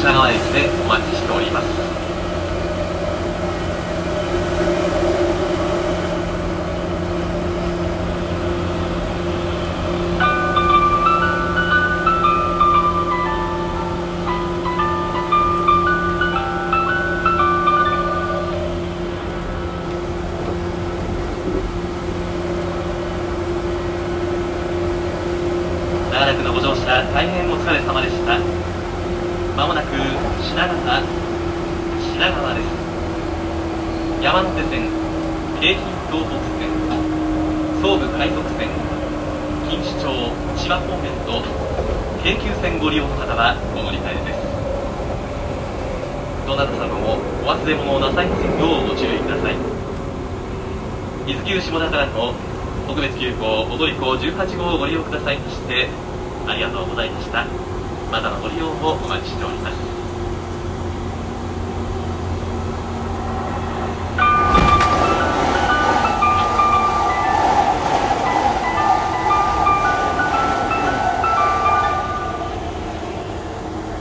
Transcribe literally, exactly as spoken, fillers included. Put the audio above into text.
品川駅でお待ちしております。長らくのご乗車大変お疲れ様でした。まもなく品川品川です。山手線、京浜東北線、総武快速線、錦糸町千葉方面と京急線ご利用の方はお乗り換えです。どなた様もお忘れ物をなさいませんようご注意ください。伊豆急下田からの特別急行踊り子じゅうはち号をご利用くださいましてありがとうございました。またのご利用をお待ちしております。